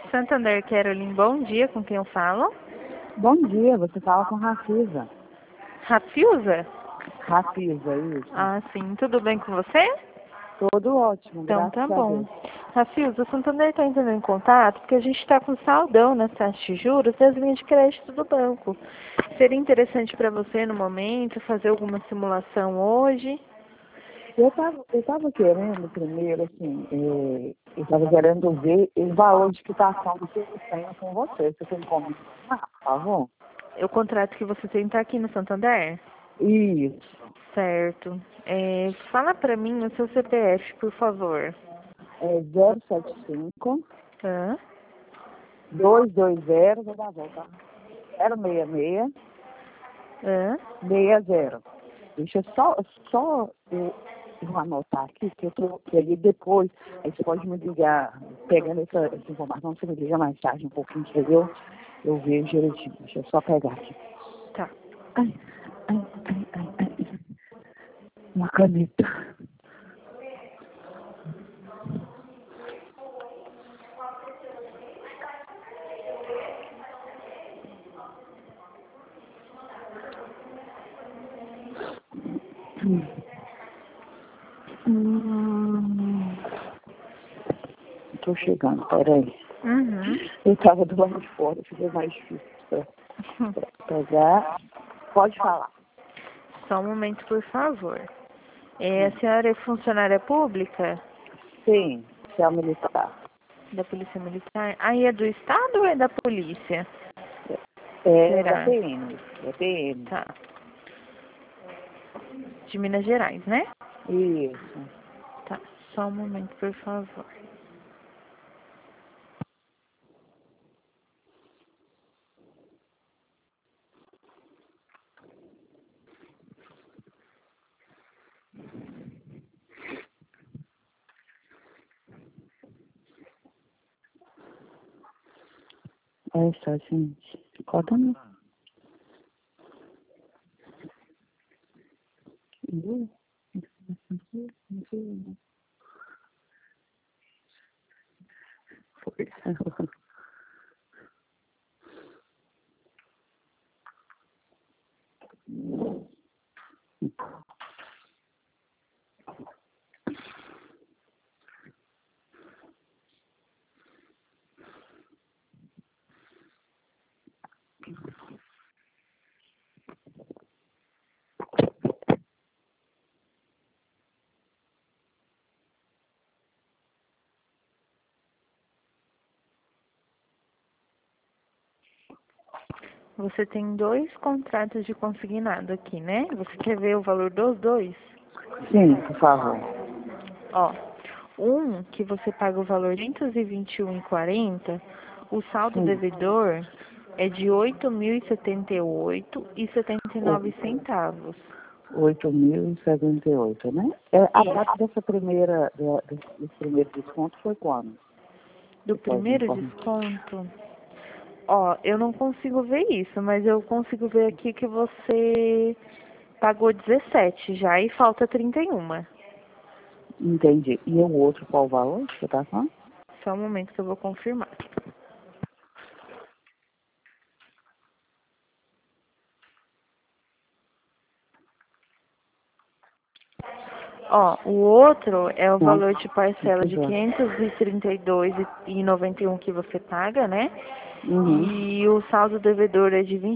Santander, Caroline, bom dia, com quem eu falo? Bom dia, você fala com Rafisa. Rafilza? Rafisa, isso. Ah, sim, tudo bem com você? Tudo ótimo, Então graças tá a bom. Deus. Rafilza, o Santander está entrando em contato porque a gente está com saldão nas taxas de juros das linhas de crédito do banco. Seria interessante para você, no momento, fazer alguma simulação hoje? Eu tava querendo primeiro, assim, eu tava querendo ver o valor de quitação que eu tenho com você. Você tem como me informar, por favor? O contrato que você tem está aqui no Santander? Isso. Certo. Fala para mim o seu CPF, por favor. É 075 Hã? 220, vou dar a volta. 066 Hã? 60. Deixa eu anotar aqui, que aí depois, aí você pode me ligar, pegando essa informação, você me liga mais tarde um pouquinho, que aí eu vejo direitinho. Deixa eu só pegar aqui. Tá. Ai, ai. Uma caneta. Tô chegando, peraí. Uhum. Eu tava do lado de fora, ficou mais difícil pra pegar. Pode falar. Só um momento, por favor. A senhora é funcionária pública Sim, oficial militar. da Polícia Militar? Aí é do Estado ou é da polícia? É da Será? PM, da PM. Tá. De Minas Gerais, né? Isso. Tá. Só um momento, por favor. É só, gente. Corta não. Foi. Você tem 2 contratos de consignado aqui, né? Você quer ver o valor dos dois? Sim, por favor. Ó, um que você paga o valor de 521,40, o saldo Sim. devedor é de 8.078,79 centavos. 8.078, né? A data desse primeiro desconto foi quando? Do Você pode me primeiro informar? desconto, ó, eu não consigo ver isso, mas eu consigo ver aqui que você pagou 17 já e falta 31. Entendi. E o outro, qual o valor que você tá falando? Só um momento que eu vou confirmar. Ó, o outro é o Não. valor de parcela Muito de bom. 532,91 que você paga, né? Uhum. E o saldo devedor é de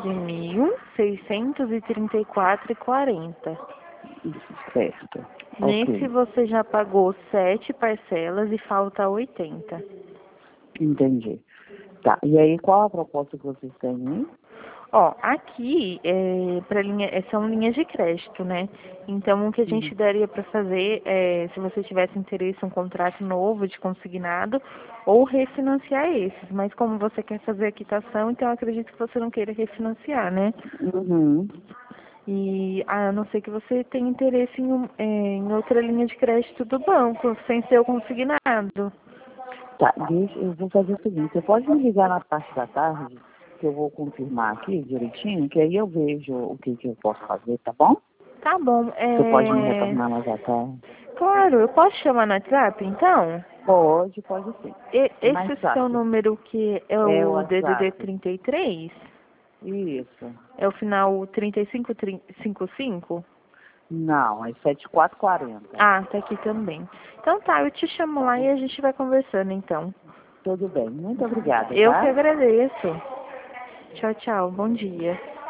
29.634,40. Isso, certo. Nesse Ok. você já pagou 7 parcelas e falta 80. Entendi. Tá. E aí, qual a proposta que vocês têm aí? Ó, aqui são linhas de crédito, né? Então, o que a Uhum. gente daria para fazer é, se você tivesse interesse, um contrato novo de consignado ou refinanciar esses. Mas como você quer fazer a quitação, então eu acredito que você não queira refinanciar, né? Uhum. E a não ser que você tenha interesse em outra linha de crédito do banco, sem ser o consignado. Tá, eu vou fazer o seguinte, você pode me ligar na parte da tarde, que eu vou confirmar aqui direitinho, que aí eu vejo o que eu posso fazer, tá bom? Tá bom, Você pode me retornar mais à tarde. claro, eu posso chamar no WhatsApp, então? Pode sim. Mais Esse seu fácil. número que é É o o DDD WhatsApp. 33? Isso. É o final 3555? Não, é 7440. Ah, tá aqui também. Então tá, eu te chamo Tá lá bom? e a gente vai conversando então. Tudo bem. Muito obrigada, Eu que tá? agradeço. Tchau, tchau. Bom dia.